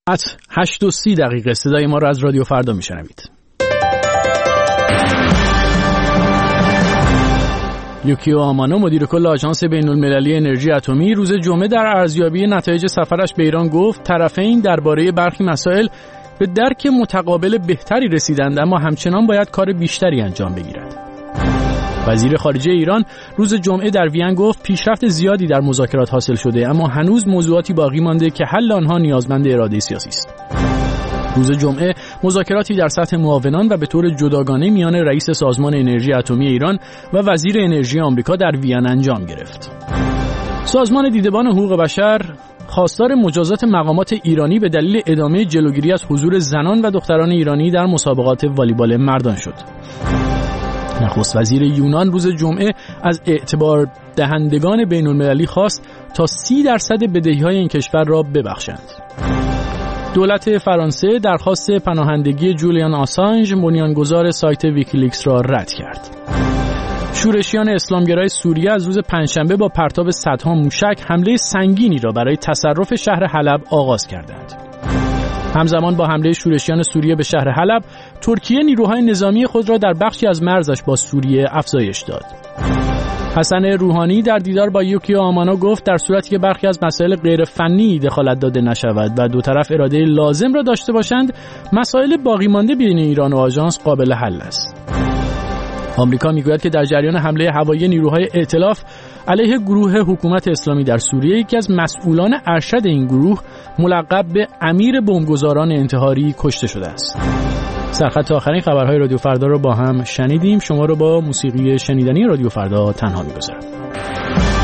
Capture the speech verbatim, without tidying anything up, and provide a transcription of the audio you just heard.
هشت و سی دقیقه صدای ما را از رادیو فردا میشنوید. یوکیو آمانو مدیر کل آژانس بین‌المللی انرژی اتمی روز جمعه در ارزیابی نتایج سفرش به ایران گفت طرفین درباره برخی مسائل به درک متقابل بهتری رسیدند، اما همچنان باید کار بیشتری انجام بگیرد. وزیر خارجه ایران روز جمعه در وین گفت پیشرفت زیادی در مذاکرات حاصل شده، اما هنوز موضوعاتی باقی مانده که حل آنها نیازمند اراده سیاسی است. روز جمعه مذاکراتی در سطح معاونان و به طور جداگانه میان رئیس سازمان انرژی اتمی ایران و وزیر انرژی آمریکا در وین انجام گرفت. سازمان دیدبان حقوق بشر خواستار مجازات مقامات ایرانی به دلیل ادامه جلوگیری از حضور زنان و دختران ایرانی در مسابقات والیبال مردان شد. نخست وزیر یونان روز جمعه از اعتبار دهندگان بین‌المللی خواست تا سی درصد بدهی‌های این کشور را ببخشند. دولت فرانسه درخواست پناهندگی جولیان آسانژ بنیانگذار سایت ویکیلیکس را رد کرد. شورشیان اسلامگرای سوریه از روز پنجشنبه با پرتاب صدها موشک حمله سنگینی را برای تصرف شهر حلب آغاز کردند. همزمان با حمله شورشیان سوریه به شهر حلب، ترکیه نیروهای نظامی خود را در بخشی از مرزش با سوریه افزایش داد. حسن روحانی در دیدار با یوکیو آمانو گفت در صورتی که برخی از مسائل غیر فنی دخالت داده نشود و دو طرف اراده لازم را داشته باشند، مسائل باقی مانده بین ایران و آژانس قابل حل است. آمریکا میگوید که در جریان حمله هوایی نیروهای ائتلاف علیه گروه حکومت اسلامی در سوریه، یکی از مسئولان ارشد این گروه ملقب به امیر بمبگذاران انتحاری کشته شده است. سرخط آخرین خبرهای رادیو فردا رو با هم شنیدیم. شما رو با موسیقی شنیدنی رادیو فردا تنها می‌گذارم.